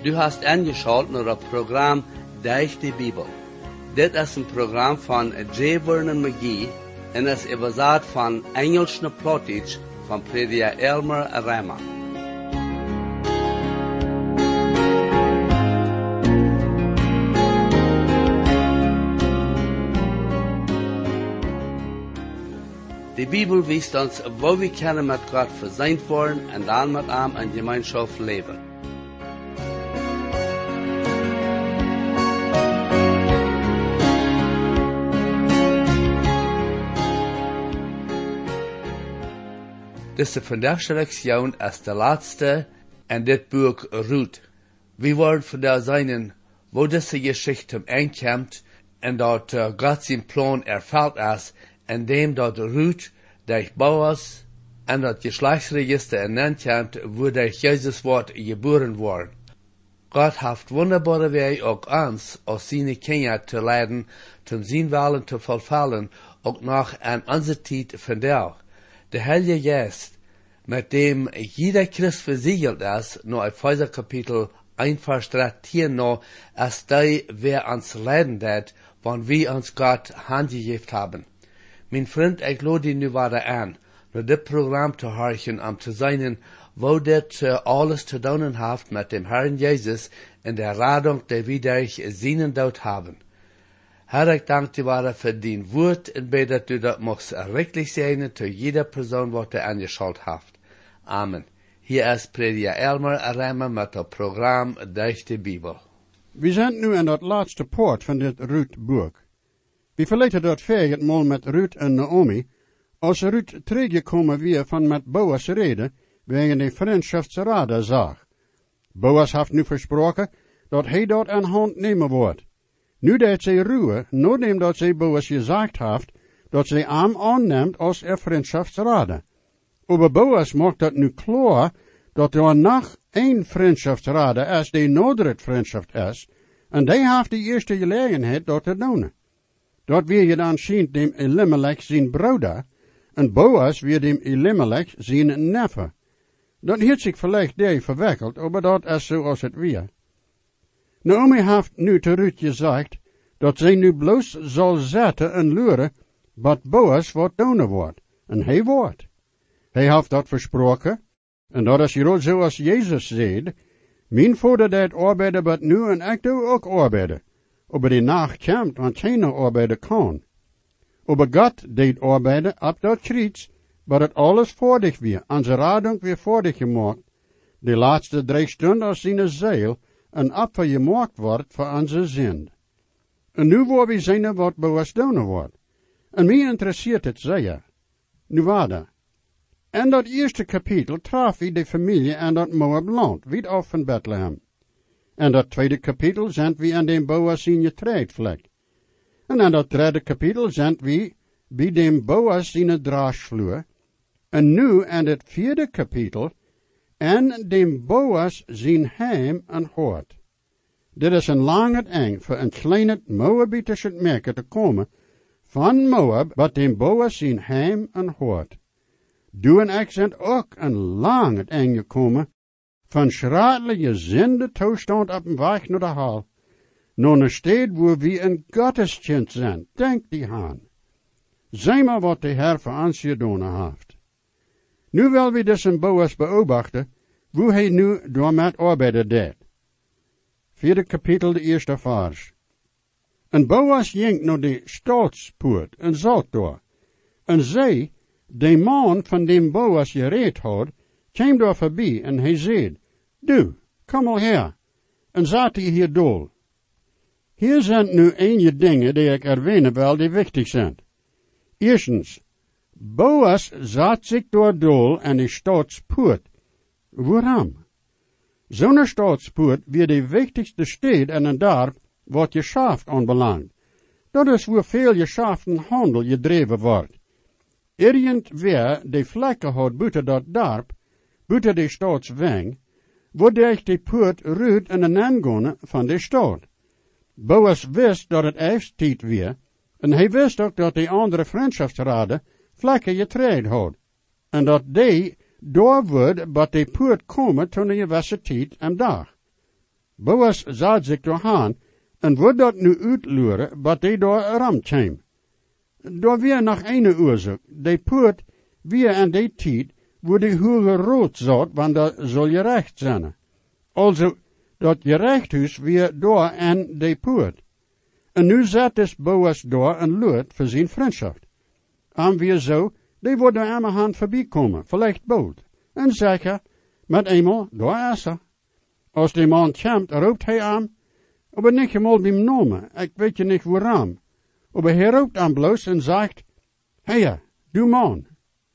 Du hast angeschaut naar het programma Durch die Bibel. Dit is een programma van J. Vernon McGee en is überzet van Engels naar Plattdeutsch van prediker Elmer Rama. De Bibel wijst ons, wo we kunnen met God verzeind worden en dan met hem in gemeenschap leven. Deze vandaagse lektion is de laatste in dit boek Ruth. We worden vandaag zijn, wo deze geschichte aankomt en dat God zijn plan erfüllt is, indem dat Ruth durch Boas en dat Geschlechtsregister ernannt komt, wo durch Jezus wordt geboren worden. God heeft wunderbare Wege ook ons, als zijn kinderen te leiden, zum zijn willen te vervullen, ook nog in onze tijd vandaag. De Heilige Geest, met dem jeder Christ versiegelt is, naar Epheser kapitel 1 vers 13 no, is die, wer ons leiden dat, wanneer we ons God handgegeven hebben. Mijn vriend, ik lade je nu weer aan, naar dit programma te horchen, om te zijn, wo dit alles te doen heeft met dem Herrn Jezus en de radung die we durch zijn dood hebben. Herr, ik dank je wel voor die woord en bid dat u dat mocht rechtlich zijn te jeder persoon wat er angeschaut heeft. Amen. Hier is prediker Elmer Rama met het programma Durch de Bibel. We zijn nu in dat laatste poort van dit Ruth-boek. We verleten dat het mal met Ruth en Naomi, als Ruth teruggekomen weer van met Boas reden, wegen de vriendschaftsraden zag. Boas heeft nu versproken dat hij dat aan hand nemen wordt. Nu dat zij ruwen, nadat dat zij Boas gezegd heeft, dat zij hem aanneemt als vriendschaftsraden. Aber Boas maakt dat nu klaar, dat er nog één vriendschaftsraden is, die nodig vriendschap is, en die heeft de eerste gelegenheid dat te doen. Dat weer je dan schijnt dem Elimelech zijn broeder, en Boas weer dem Elimelech zijn neffe. Dat heeft zich vielleicht die verwikkeld, maar dat is zoals het weer. Naomi heeft nu te Ruth gezegd, dat zij nu bloos zal zetten en luren, wat Boas wat doen wordt, en hij wordt. Hij heeft dat versproken, en dat is hier zoals Jezus zei, mijn vader deed arbeiden, wat nu en ik doe ook arbeiden. Aber die nacht komt, want geen arbeiden kan. Aber God deed arbeiden op dat kriets, wat het alles voordig weer, onze radung weer voordig gemaakt. De laatste 3 stunden als zijn zeil, een apfer gemaakt wordt voor onze zin. En nu waar we zien wat Boas doen wordt. En mij interesseert het zeer. Nu waarde. In dat eerste kapitel traf we de familie aan dat Moabland, weit af van Bethlehem. En dat tweede kapitel zijn we aan dem Boas zijn getreidvlek. En in dat derde kapitel zijn we bij dem Boas zijn draasvloer. En nu in het vierde kapitel en dem Boas zijn heim en hoort. Dit is een lange eng voor een kleine Moabitische merken te komen van Moab, wat dem Boas zijn heim en hoort. Du en ik zijn ook een lange eng gekomen van schradelige zinde toestand op een weg naar de hal. Naar een stad waar we een Gotteskind zijn, denk die aan. Zeg maar wat de Heer voor ons gedaan heeft. Nu wil we dus een Boas beobachten, hoe hij nu door met arbeiden deed. 4e kapitel, de eerste vers. En Boas ging naar de staatspoort en zat door. En zij, de man van dem Boas gereed had, kwam daar voorbij en hij zei, du, kom al her, en zat hij hier dol. Hier zijn nu enige dingen die ik erwähnen wil die wichtig zijn. Eerstens, Boas zat zich door dol en de staatspoort. Waarom? Zo'n staatspoort weer de wichtigste stad in een dorp wat geschaft aanbelangt. Dat is waar veel geschaften handel gedreven wordt. Irgendwer die vlekken had buiten dat dorp, buiten de staatsweng, wordt durch de poort Ruth en een aangaan van de stad. Boas wist dat het eindstijd weer, en hij wist ook dat de andere vriendschaftsraden vlekken getreid had, en dat die door wordt wat de poort komen tot een gewisse tijd en dag. Boas zat zich door haan, en wordt dat nu uitluren, wat hij door ram kwam. Door weer nog een oorzaak, die poort weer aan die tijd, wo die hoge rood zat, want daar zal je recht zijn. Also, dat je rechthuis weer door aan die poort. En nu zet dus Boas door en luurt voor zijn vriendschap. En weer zo, die worden aan mijn hand voorbij komen, vielleicht boot. En zeker, met eenmaal door essen. Als die man komt, roept hij aan, aber niet eenmaal bij nomen, ik weet je niet waarom. Aber hij roept aan bloos en zegt, hey, du man.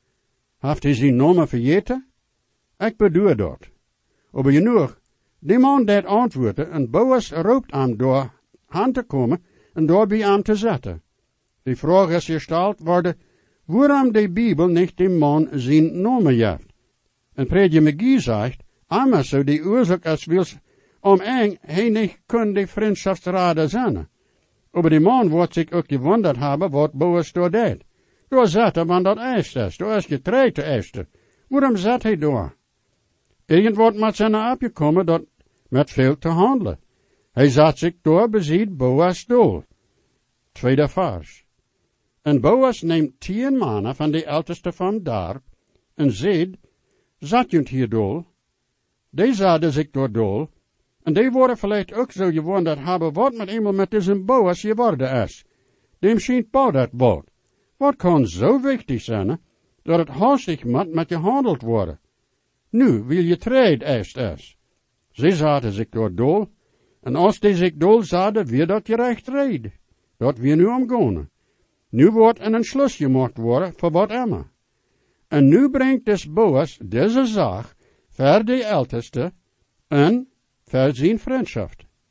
Heeft hij zijn namen vergeten? Ik bedoel dat. Aber genoeg, die man deed antwoorden en Boas roept aan door aan te komen en door bij aan te zetten. Die vraag is gesteld worden, waarom de Bijbel niet die man zijn namen geeft. En prediker McGee zegt, amma zo die oorzaak als wils, om eng hij niet kon die vriendschapsraden zijn. Aber die man wordt zich ook gewonderd hebben wat Boas door deed. Door zat hij want dat eist is, door is getreid te eisten. Waarom zat hij door? Irgendwat moet zijn opgekomen dat met veel te handelen. Hij zat zich door beziet Boas doel. Tweede vers. En Boas neemt 10 mannen van de oudste van het dorp en zegt, zat junt hier doel? Die zaten zich door doel, en die worden vielleicht ook zo gewonderd hebben wat met iemand met deze Boas geworden is. Dem schijnt Paul dat woord. Wat kan zo wichtig zijn, dat het hastig moet met je handeld worden? Nu wil je trade eerst is. Ze zaten zich door doel, en als die zich doel zaten, weer dat je recht reed. Dat weer nu omgaan. Nu wordt een slus gemaakt worden voor wat immer. En nu brengt dus Boas deze zaak voor de oudste en voor zijn vriendschap.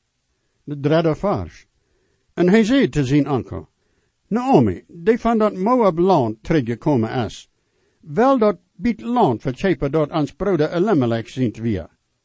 De derde vers. En hij zei te zijn onkel, Naomi, die van dat Moab land teruggekomen is, wel dat biedt land verchepen dat ons broeder Elimelech zijn weer.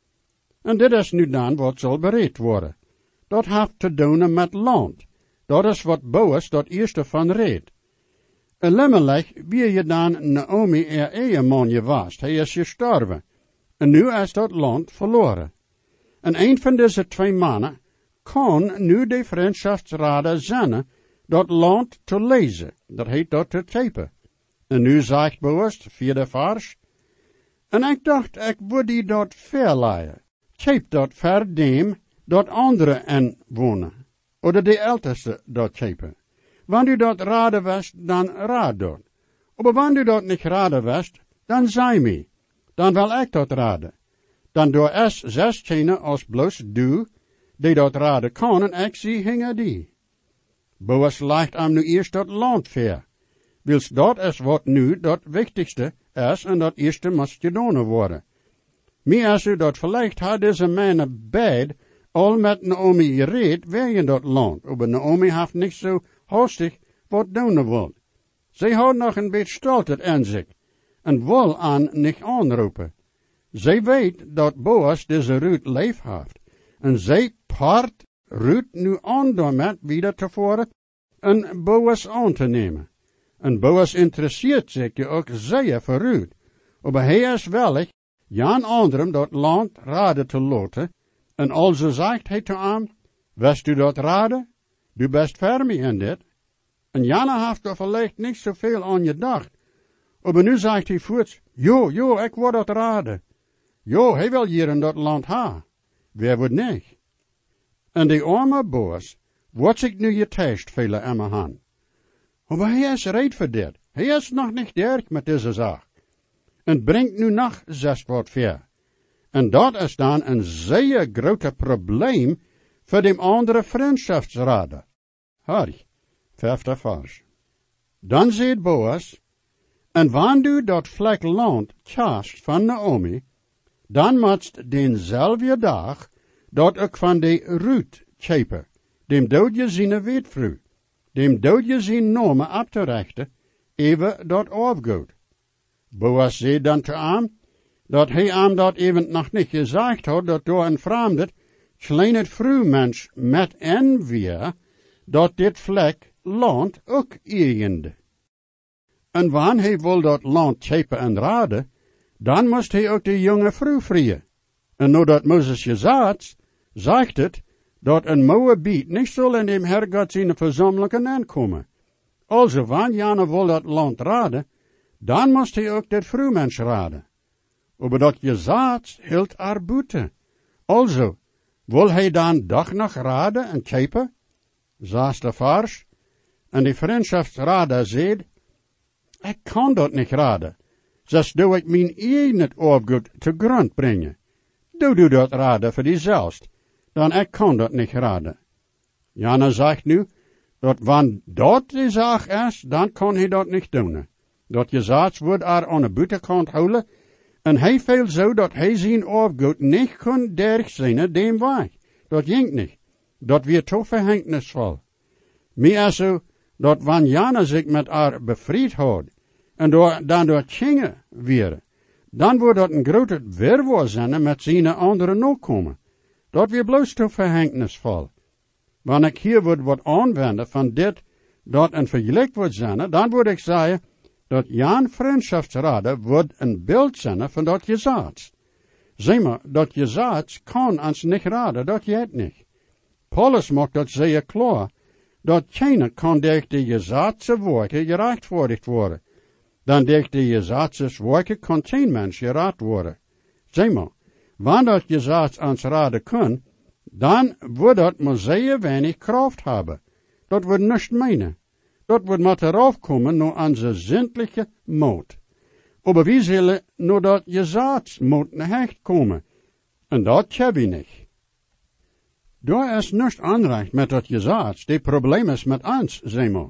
En dit is nu dan wat zal bereid worden. Dat heeft te doen met land. Dat is wat Boas dat eerste van reed. Elimelech, wie je dan Naomi eheman geweest, hij is gestorven. En nu is dat land verloren. En een van deze 2 mannen kan nu de vriendschapsraden zijn, dat land te lezen. Dat heet dat te chepen. En nu zegt Boas, 4e vers. En ik dacht, ik wil die dat verleiden. Cheep dat voor dem dat andere en wonen. Oder de älteste dat chepen. Wanneer u dat raden west, dan raad dat. Maar wanneer u dat niet raden west, dan zei me. Dan wil ik dat raden. Dan door es 16 als bloos du, die dat raden kan, en ik zie hingen die. Boas lijkt hem nu eerst dat land ver. Wils dat is wat nu dat wichtigste is en dat eerste moest gedaan worden. Meer als u dat vielleicht had deze mannen beid al met Naomi gereed wegen dat land. Maar Naomi heeft niet zo hastig wat doen wil. Zij houdt nog een beetje stoltheid in zich en wil aan niet aanroepen. Zij weet dat Boas deze Ruut leef heeft. En zij paart Ruut nu aan daarmee weer tevoren en Boas aan te nemen. En Boas interesseert zich ook zeer voor Ruut. Maar hij is wellig Jan anderem dat land raden te laten, en also zegt hij te hem, wist u dat raden? Du best fermi in dit. En Janne heeft er vielleicht niet zoveel aan gedacht. Maar nu zegt hij voorts, jo, ik word dat raden. Jo, hij wil hier in dat land ha. Wer wordt niet? En die arme Boas wordt zich nu getest vele emmer han. Maar hij is reed voor dit. Hij is nog niet derg met deze zaak. En brengt nu nog 6 wat ver. En dat is dan een zeer grote probleem voor de andere vriendschapsraden. Hoi, 5e vers. Dan zegt Boas, en wanneer du dat vlek land kast van Naomi, dan moet denzelfde dag dat ook van de Ruut chepen, dem dood je zijn weetvrouw, dem dood je zijn namen op te rechten, even dat afgoed. Boas zei dan te hem, dat hij hem dat even nog niet gezegd had, dat door een vreemde, kleine vrouwmens met en weer, dat dit vlek land ook eigende. En wanneer hij wil dat land chepen en raden, dan moest hij ook de jonge vrouw vrieën. En nadat Mozes gezegd, zegt het dat een Moabiet niet zal in dem Herrgott zijn verzamelingen aankomen. Also, wanneer Jana wil dat land raden, dan moest hij ook dat vrouwmens raden. Aber dat Jezaats hield haar buiten. Also, wil hij dan doch nog raden en kijken? Zaast de vars, en die vriendschaftsrader zei, ik kan dat niet raden. Zelfs doe ik mijn eigen opgoed te grond brengen. Doe dat raden voor diezelfs, dan ik kan dat niet raden. Jana zegt nu, dat wanneer dat de zaak is, dan kan hij dat niet doen. Dat Jezaats wordt er aan de buitenkant houden, en hij veel zo dat hij zijn opgoed niet kon dergzien dem weg. Dat jinkt niet. Dat weer te verhängnisvol. Meer zo, dat wanneer Jana zich met haar bevrijd houdt, en dan door tjingen weer, dan wordt dat een grote werwoord zijn met zijn andere nakomen. Dat weer bloos te verhängnisvol. Wanneer ik hier wat aanwenden van dit, dat een vergelijk wordt zijn, dan word ik zeggen, dat Jan vriendschaftsraden wordt een beeld zijn van dat Jezaats. Zeg maar, dat Jezaats kan ons niet raden, dat je het niet. Paulus maakt dat zeer klaar, dat geen kan durch de Jezaatse woorden gerechtvaardigd worden. Dan durch de Jezaatse woorden kan geen mens geraad worden. Zeg maar, wanneer dat Jezaats ons raden kan, dan wordt dat maar zeer weinig kracht hebben. Dat wordt niets meenen. Dat wordt maar eraf komen naar onze zindelijke moed. Aber wie zullen naar dat Jezaats moed hecht komen? En dat hebben we niet. Daar is niets aanrecht met dat Jezaats, die probleem is met ons, zeg maar.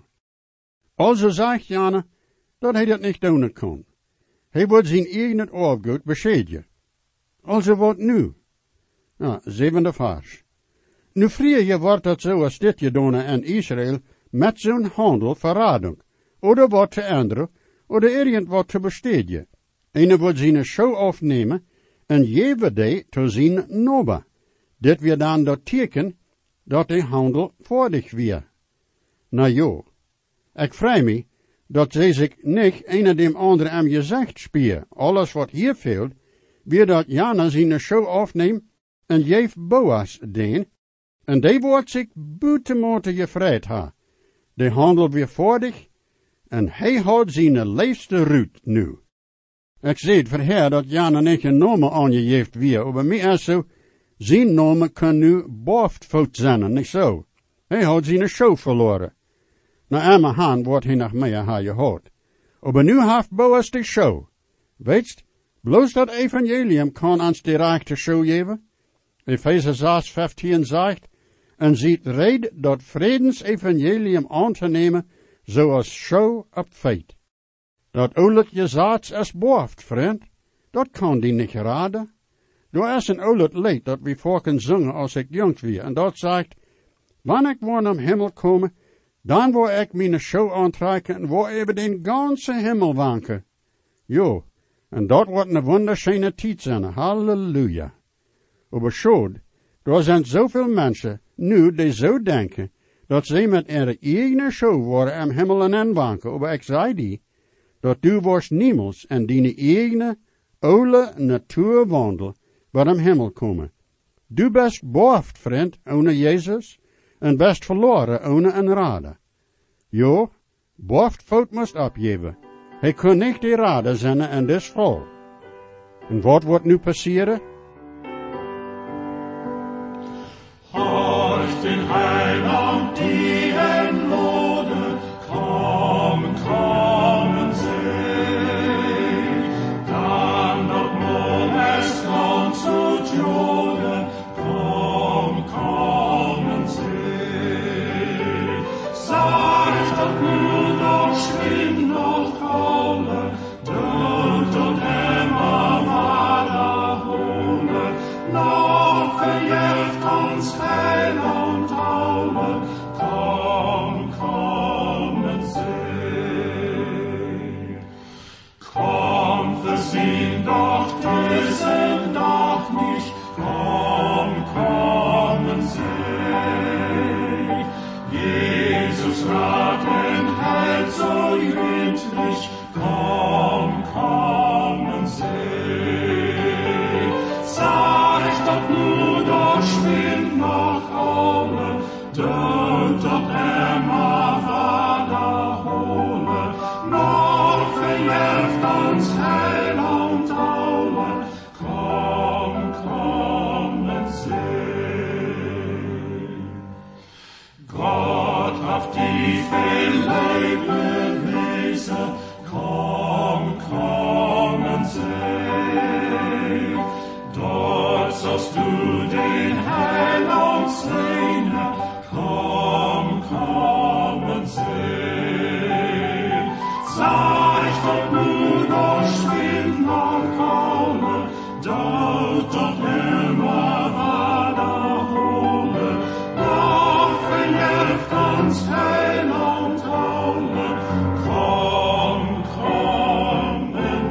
Also zegt Jana, dat hij dat niet doen kan. Hij wordt zijn eigen opgoed beschedigen. Also wat nu? Nou, 7e vers. Nu vrije wordt dat zo als dit gedaan in Israël met zo'n handel verrading, oder wat te änderen, oder irgend wat te besteden. Ene wordt zijn show afnemen en geven die te zijn noba. Dit weer dan dat teken dat de handel voordig weer. Nou jo, ik vraag me dat zij zich niet een dem andere aan gezegd spier. Alles wat hier veelt, weer dat Jana zijn show afneemt en geeft Boas den, en die wordt zich buitenmate gevrijd ha. De handel weer voordig, en hij houdt zijn leefste ruut nu. Ik zie het verheer dat Jana niet een naam aangegeven weer, maar mij is zo, zijn naam kan nu boftfout zijn, niet zo. Hij houdt zijn show verloren. Na eenmaal hand wordt hij nog meer ha gehoord. Maar nu heeft Boas de show. Weetst, bloos dat evangelium kan ons de rechte show geven? Efeze 6:15 zegt, en ziet red dat vredens-evangelium aan te nemen, zoals show op feit. Dat oulet Jezaats is boft, vriend. Dat kan die niet raden. Er is een oulet lied dat we vorken zingen als ik jong was, en dat zegt, wanneer ik woon am hemel komen, dan wil ik mijn show aantrekken en wil even den ganze hemel wanken. Jo, en dat wordt een wunderschöne tijd zijn, halleluja. Aber schon, er zijn zoveel mensen nu die zo denken, dat ze met een eigen show worden am hemel en aanwanken. Maar ik zei die, dat du wordt niemals en die eigen oude natuur wandel, wat am hemel komen. Du best boft, vriend, ohne Jezus, en best verloren ohne een raden. Jo, boft fout moest opgeven. Hij kon niet die raden zijn en dus vol. En wat wordt nu passeren? Horcht den Heiland die entlohnen, kommen sie. Dann dort nun es lohnt zu tjonen, kommen sie. Sagt doch nur noch schlimm noch kaum, dünnt und immer Vater holen, noch verjährt uns Heil und Taube, kommen sie. Komm, versiehen doch diesen doch nicht, kommen sie. Jesus Rat enthält so gründlich, kommen sie. Sag doch nur, doch schwind dood doch immer vaderhole, noch verjährt uns Heil und Aule, komm, kommen seh. Gott auf die Leib Wesen, komm, kommen seh. Dort sollst du den Heil und Seine, komm, kommen seh. Zeig doch nur noch Schwind noch Kaule, dort doch immer vaderhole, noch verjährt uns Heil und Aule, komm, kommen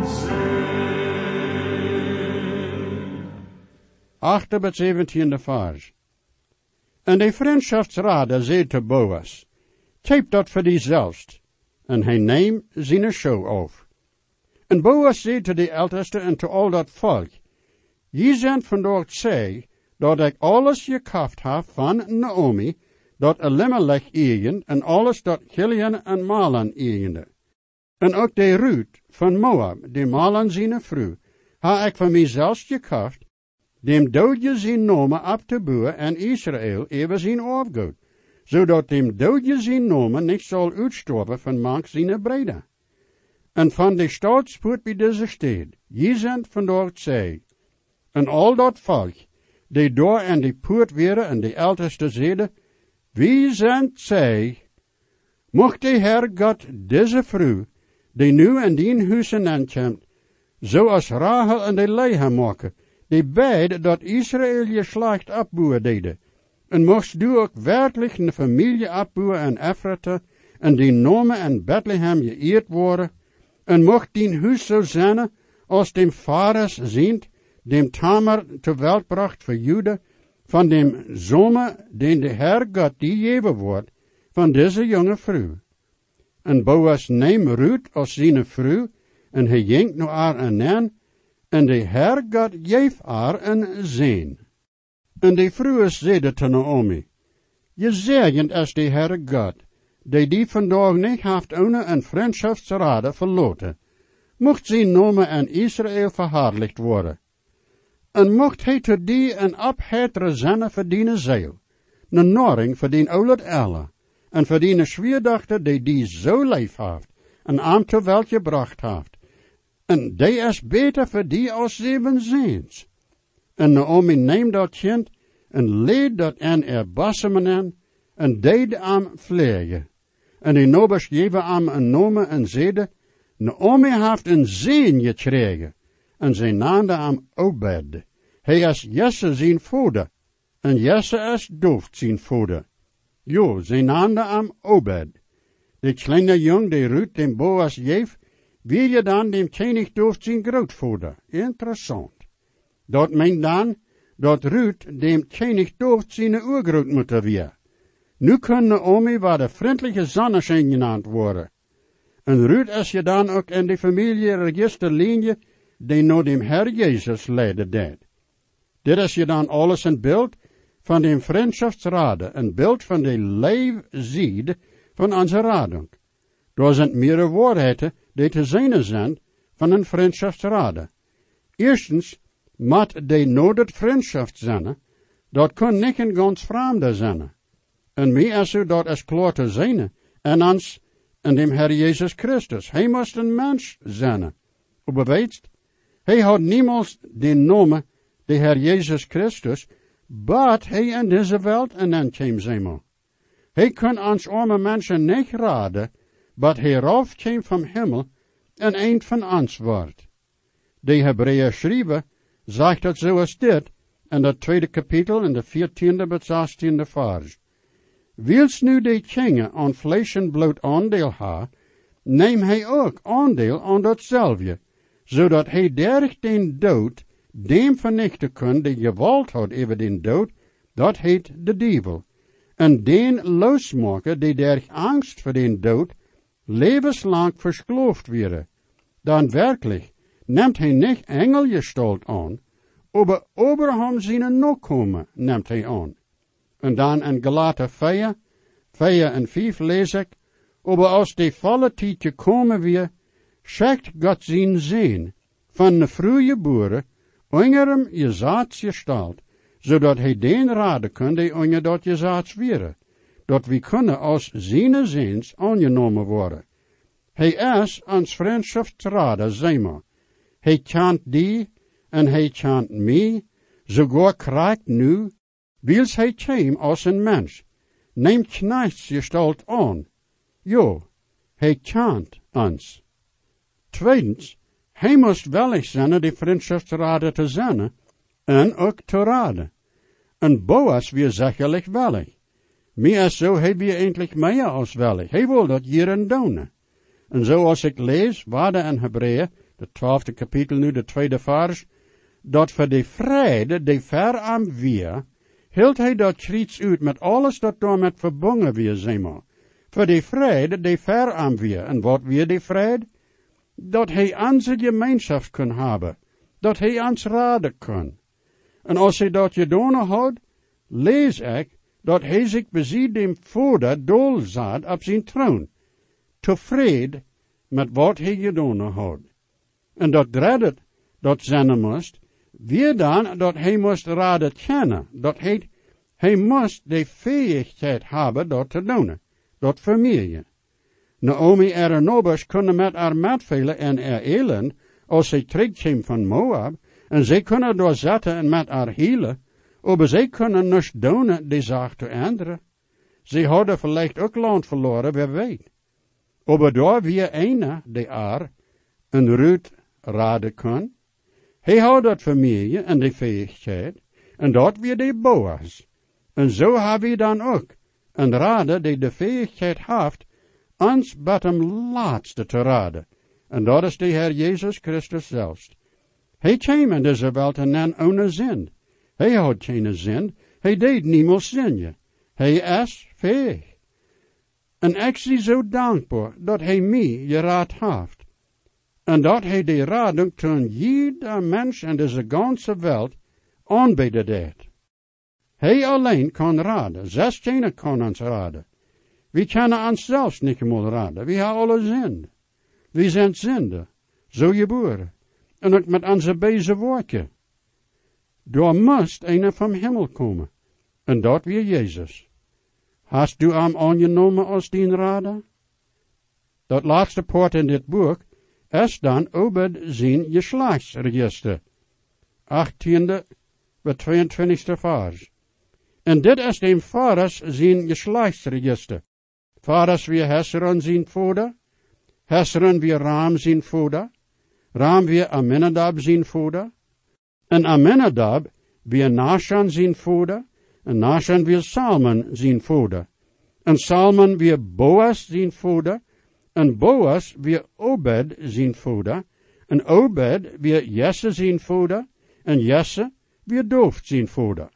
seh. 8 bis 17 vers. En de vriendschaftsrader zei te Boas, keep dat voor die zelfst. En hij neemt zijn show af. En Boas zei te de älteste en te al dat volk, je zijn vandaag zei, dat ik alles gekaft heb van Naomi, dat Elimelech eigen, en alles dat Chilion en Mahlon eigende. En ook de Ruth van Moab, die Mahlon zijn vrouw, ha ik van mijzelf gekaft, dem doodje zijn nomen op te boeren en Israël even zijn afgoed, zodat dem doodje zijn nomen niet zal uitstorven van mank zijn breder. En van de staatspoort bij deze stad, je zijn vandaag zij, en al dat volk, die door en die poort waren en de älteste zeiden, wie zijn zij? Mocht de Heer God deze vrouw, die nu in die huizen aankomt, zoals Rahel en de Leah maken, die beide dat Israël geslacht afboeren deden. En mocht du ook werkelijk een familie afboeren en Ephrata, en die nomen en Bethlehem geëerd worden, en mocht die huis zo zijn, als dem Fares zint, dem Tamar ter welt bracht voor Juda, van dem zomer, den de Heer God die geven wordt, van deze jonge vrouw. En Boas neemt Ruth als zijn vrouw, en hij jenkt naar haar aan, en de Heer God geeft haar een zin. En de vrouw zeide te Naomi, je zegend als de Heer God, die vandaag niet heeft ohne een vriendschaftsrade verloten, mocht zijn nomen en Israël verhaarlijkt worden. En mocht hij te die een ophetere zenne verdienen zeil, een noring verdien oude elle, en verdienen schwierdachte die zo lief heeft, en aan te wel gebracht heeft. En die is beter voor die als 7 zins. En Naomi neemt dat kind, en leed dat aan erbarmen aan, en deed aan vleien. En die nobers geven aan een nomen en zeiden, Naomi heeft een zin gekregen, en zij naamde aan Obed. Hij is Jesse zijn vader, en Jesse is Dooft zijn vader. Jo, zij naamde aan Obed. De kleine jong die Ruth dem Boas geeft, wil je dan dem König Dooft zijn grootvader. Interessant. Dat meent dan, dat Ruth dem König Dooft zijn oergrootmoeder weer. Nu kan Naomi waar de vriendelijke zonneschijn genaamd worden. En Ruth is je dan ook in de familieregisterlinie die naar dem Herr Jezus leiden deed. Dit is je dan alles een beeld van de vriendschaftsraden, een beeld van de leefzied van onze radung. Daar zijn meerdere waarheden die te zijn zijn van een vriendschaftsraden. Eerstens, moet de nodig vriendschap zijn, dat kan niet een ganz vreemde zijn. En mij is dat is klaar te zijn, en ons, en dem Herr Jezus Christus. Hij moest een mens zijn. Maar weet, hij had niemals de naam de Herr Jezus Christus, but hij in deze wereld en dan kwam zijn. Hij kan ons arme mensen niet raden, but hij rauf kwam van Himmel en een van ons wordt. De Hebreeën schrijven, zegt dat zoals dit, in dat 2e kapitel, in de 14e tot 16e vers. Wils nu de kinge aan vlees en bloed aandeel ha, neem hij ook aandeel aan datzelfde, zodat hij derg den dood dem vernichten kan die gewalt had over den dood, dat heet de duivel. En den losmaken die derg angst voor den dood, levenslang versloofd werden. Dan werkelijk neemt hij niet engelgestalt aan, aber Abraham zijn nakomen neemt hij aan. En dan in Galater 4 en 5 lees ik, aber als die volle tijd gekomen weer, schickt God zijn zin van de vroege boeren, ongerem je zaad gestalt, zodat hij den raden kan die onge dat je zaad wieren, dat we kunnen als zijn zins aangenomen worden. Hij is ons vriendschapsraden, zeg maar. Hij kent die en hij kent mij, sogar krijgt nu, wils hij kwam als een mens, neemt knechtsgestalt aan. Jo, hij kent ons. Tweedens, hij moest willig zijn de vriendschapsraden te zijn en ook te raden. En Boas weer zekerlijk willig. Meer zo, hij weer eindelijk meer als willig. Hij wil dat hier en doen. En zoals ik lees, waarde in Hebreeën, de 12e kapitel nu, de 2e vers, dat voor de vrede, die ver aan weer, hield hij dat schriets uit met alles dat daarmee verbonden weer, zeg maar. Voor de vrede, die ver aan weer. En wat weer de vrede? Dat hij onze gemeenschap kan hebben. Dat hij ons raden kan. En als hij dat gedaan had, lees ik, dat hij zich beziet dem Vader dolzaad op zijn troon. Tevreden met wat hij gedaan had. En dat derde, dat zijn moest, weer dan dat hij moest raden kennen. Dat hij moest de fähigheid hebben dat te doen. Dat familie. Naomi en haar nobers kunnen met haar metvelen en haar elend, als zij terugkwam van Moab, en zij kunnen door zetten en met haar hielen, maar zij kunnen niet doen die zaak te änderen. Zij hadden vielleicht ook land verloren, wie weet. Maar daar weer een die haar, een Ruth, raden kan. Hij had dat familie en die fähigheid, en dat weer de Boas. En zo hebben we dan ook een raden die de fähigheid heeft, ons bij hem laatste te raden. En dat is de Heer Jezus Christus zelfs. Hij kwam in deze wereld en dan ohne zin. Hij had geen zin, hij deed niemand zin. Hij is fähig. En ik zie zo dankbaar dat hij mij geraad heeft. En dat hij die rading toen jeder mens in deze ganze wereld aanbieden deed. Hij alleen kan raden, 16 kan ons raden. We kunnen ons zelfs niet meer raden, we hebben alle zin. We zijn zinden, zo geboren. En ook met onze deze woordje. Daar moest een van hemel komen. En dat weer Jezus. Hast du hem aangenomen als dien rader? Dat laatste poort in dit boek is dan over zijn geslachtsregister. 18e, 22e vers. En dit is de vaders zijn geslachtsregister. Vaders weer Hesron zijn vader. Hesron weer Ram zijn vader. Ram weer Aminadab zijn vader. En Aminadab weer Nahshon zijn vader. En Nahshon weer Salmon zijn vader. En Salmon weer Boas zijn vader. En Boas weer Obed zijn vader. En Obed weer Jesse zijn vader. En Jesse weer Dooft zijn vader.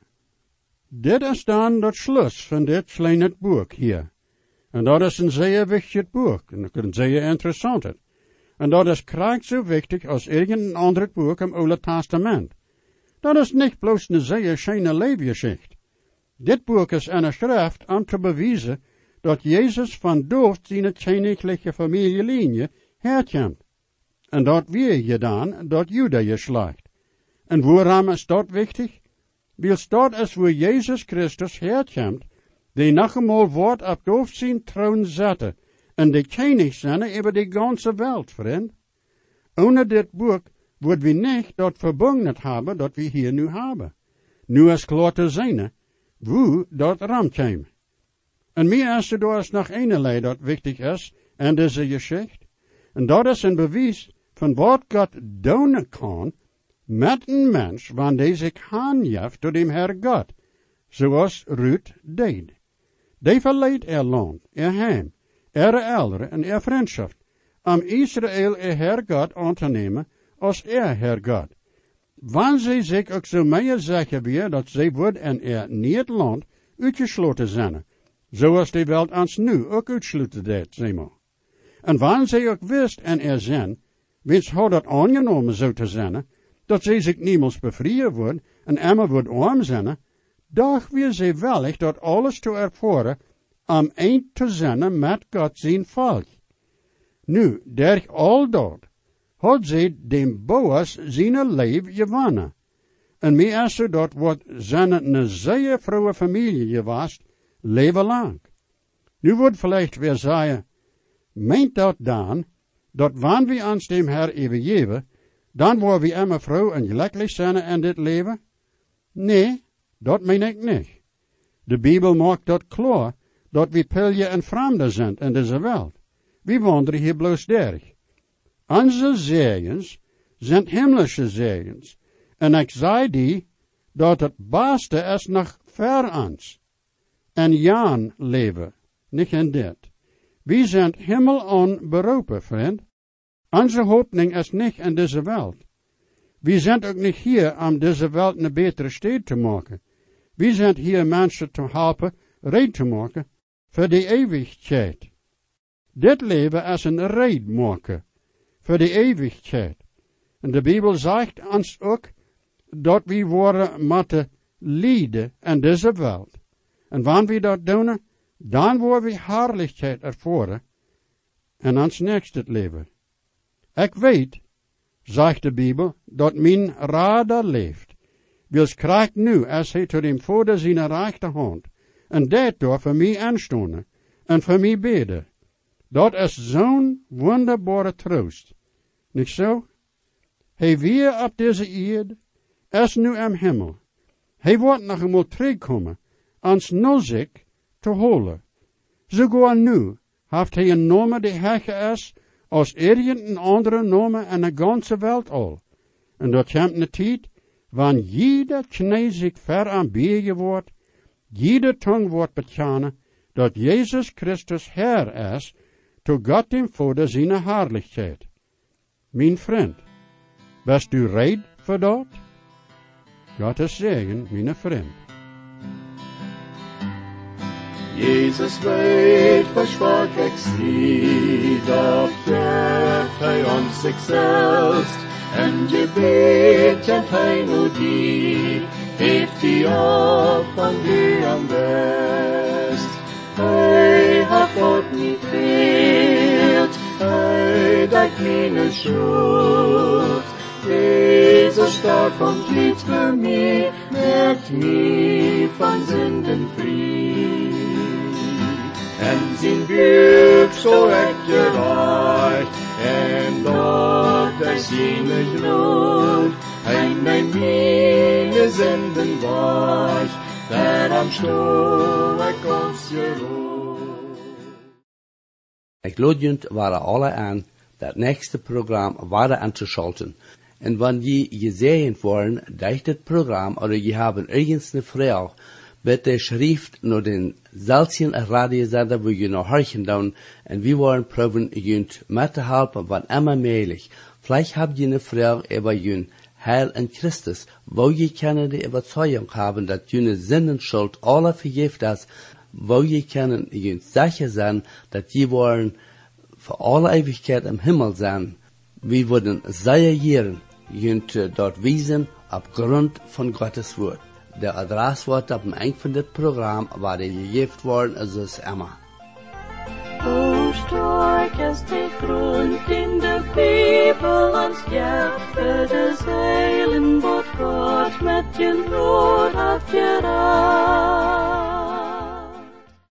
Dit is dan het slus van dit kleine boek hier. En dat is een zeer wichtig boek. En een zeer interessant. En dat is krijgt zo wichtig als irgendein ander boek im Oude Testament. Dat is niet bloos een zeer schöne levensgeschichte. Dit boek is een schrift om te bewijzen dat Jezus van Dooft zijn königliche familielinie herkomt. En dat weer je dan dat Juda je slaagt. En waarom is dat wichtig? Wils dat is waar Jezus Christus herkomt, die nog eenmaal wordt op Dooft zijn troon zette, en de koning zijn over de ganze wereld, vriend. Ohne dit boek wordt we niet dat verbonden hebben dat we hier nu hebben. Nu is klaar te zijn, hoe dat ram kwam. En meer is er is nog een dat wichtig is in deze geschichte. En dat is een bewijs van wat God doen kan met een mens wanneer deze aangeeft door de Heer God, zoals Ruth deed. Die verleed land, heim, ouderen en vriendschap, om Israël Heer God aan te nemen als Heer God. Wanneer zij zich ook zo meer zeker weer dat zij worden in niet land uitgesloten zijn, zoals de wereld ons nu ook uitsluiten deed, zeg maar. En wanneer zij ook wist en zijn, wens had dat aangenomen zo te zijn, dat zij zich niemals bevrijen worden en immer wordt arm zijn, Doch wir ze willig dat alles te ervaren am eind te zijn met God zijn volk. Nu, durch al dat, had ze dem Boas zijn leven gewonnen. En mij is dat wat zijn een zeer vroege familie geweest, leven lang. Nu wordt vielleicht weer zeggen, meint dat dan, dat wanneer we ons dem Herr overgeven, dan worden we immer vrouw en gelukkig zijn in dit leven? Nee, dat meen ik niet. De Bijbel maakt dat klaar, dat we pilje en vreemden zijn in deze wereld. We wandelen hier bloos durch. Onze zegens zijn himmlische zegens. En ik zei die, dat het beste is nog ver ons. En Jan leven, niet in dit. We zijn hemel aan beroepen, vriend. Onze hoopning is niet in deze wereld. We zijn ook niet hier om deze wereld een betere stad te maken. We zijn hier mensen te helpen, reed te maken, voor de eeuwigheid. Dit leven is een reed maken, voor de eeuwigheid. En de Bijbel zegt ons ook, dat we worden moeten lijden in deze wereld. En wanneer we dat doen, dan worden we heerlijkheid ervaren in ons nächste leven. Ik weet, zegt de Bijbel, dat mijn Rader leeft. Wils krijgt nu, als hij tot hem voor zijn rechterhand, en daardoor voor mij aanstonden, en voor mij beden. Dat is zo'n wonderbare troost. Niet zo? Hij weer op deze aarde, is nu im hemel. Hij wordt nog eenmaal terugkomen, ons nozik te holen. Sogar nu heeft hij een naam die heger is, als een andere naam in de ganze wereld al. En dat komt een tijd, wanneer jeder knie zich ver aanbieden wordt, jede tong wordt bekennen, dat Jezus Christus Herr is, tot God dem Vader zijn heerlijkheid. Mijn vriend, bist u reed voor dat? God is zegen, mijn vriend. Jesus weet versprach ik zie, dat geeft hij ons zichzelf, en gebed kent hij nu die, heeft die op van u am best. Hij hat God niet veelt, hij dekt meine schuld. Jezus starb vom Glied für mich, merkt mich von Sünden frei. En zijn buik zo echt gereicht, en dort er seine Blut, hij neemt meine Sünden weich, der am Stuhl ik ons geruht. Ik lodjend waren alle aan dat nächste Programm weiter anzuschalten. En wann je gesehen worden, durch das Programm oder je haben irgendeine eine Frage, bitte schrift nur den seltenen Radiosender, wo je noch horchen down, und wir wollen proben, jünt mitzuhelfen, wann immer möglich. Vielleicht habt ihr eine Frage über jün Heil in Christus, wo je können die Überzeugung haben, dass jüne Sinnenschuld alle vergift ist, wo je können jünt sicher sein, dass je wollen für alle Ewigkeit im Himmel sein. Wir würden sehr gern jünt dort wiesen, aufgrund von Gottes Wort. Der Adresswort auf dem Ende von dem Programm war der gegeben worden, also ist immer. O stark ist der Grund in der Bibel ans Jahre des Heilen, Gott mit dem Not hat gereicht.